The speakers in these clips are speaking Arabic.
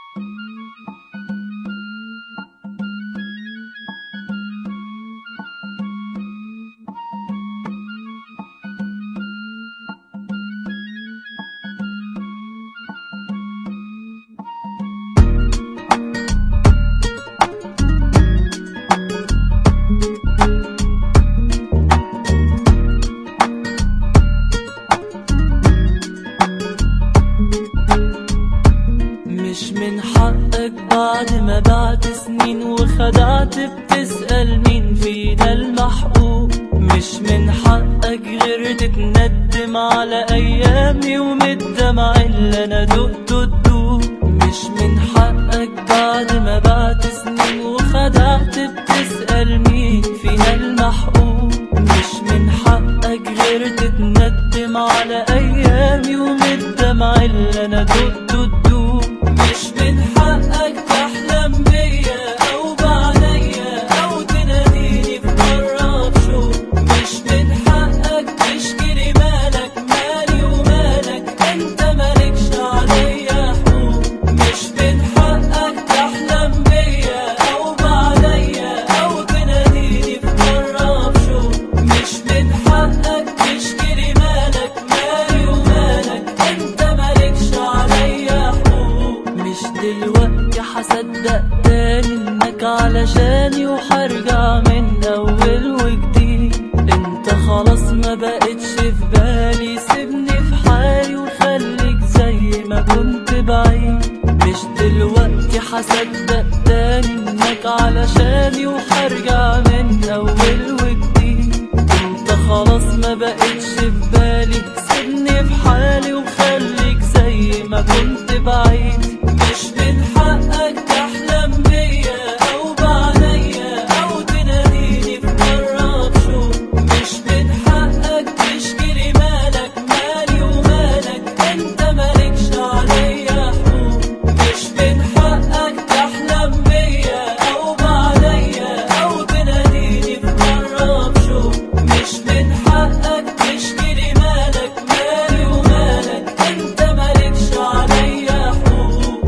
مش من حقك بعد ما بعد سنين وخدعت بتسأل مين فينا المحقوق. مش من حقك غير تتندم على أيامي ومن الدمع اللي أنا دقته تدوق. مش من حقك بعد ما بعد سنين وخدعت بتسأل مين فينا المحقوق. مش من حقك غير تتندم على أيامي ومن الدمع اللي أنا دقته تدوق. مش من حقك تحلم بيا أو بعليا أو تناديني في مرة بشوق. مش من حقك تشكيلي مالك مالي ومالك أنت مالكش عليا حقوق. مش من حقك تحلم بيا أو بعليا أو تناديني في مرة بشوق. مش من حقك تشكيلي مالك مالي ومالك أنت مالكش عليا حقوق. مش دلوقتي هصدق تاني انك علشاني وهرجع من اول وجديد. انت خلاص ما بقتش في بالي، سيبني في حالي وخليك زي ما كنت بعيد. مش دلوقتي هصدق تاني انك علشاني وهرجع من اول وجديد. انت خلاص ما بقتش في بالي، سيبني في حالي وخليك زي ما كنت بعيد. مش من حقك تحلم بيا أو بعليا أو تناديني في مرة بشوق. مش من حقك تشكيلي مالك مالي ومالك أنت مالكش عليا حقوق. مش من حقك تحلم بيا أو بعليا أو تناديني في مرة بشوق. مش من حقك تشكيلي مالك مالي ومالك أنت مالكش عليا حقوق.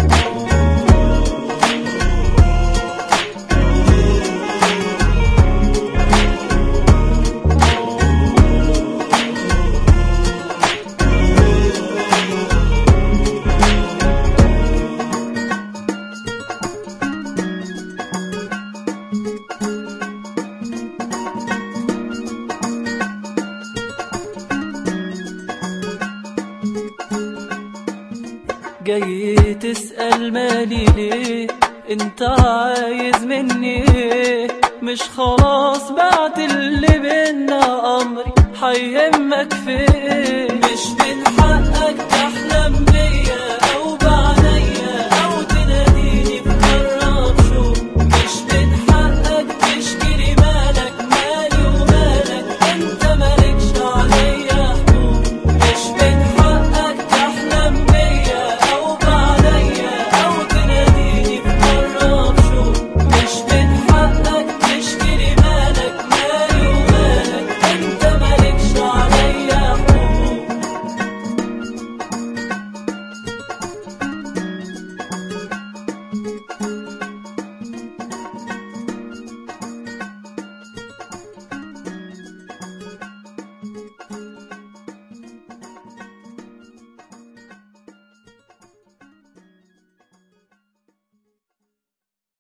جاي تسأل مالي ليه؟ انت عايز مني ايه؟ مش خلاص بعد اللي بينا امري هيهمك في ايه؟ مش من حقك تحلم بيا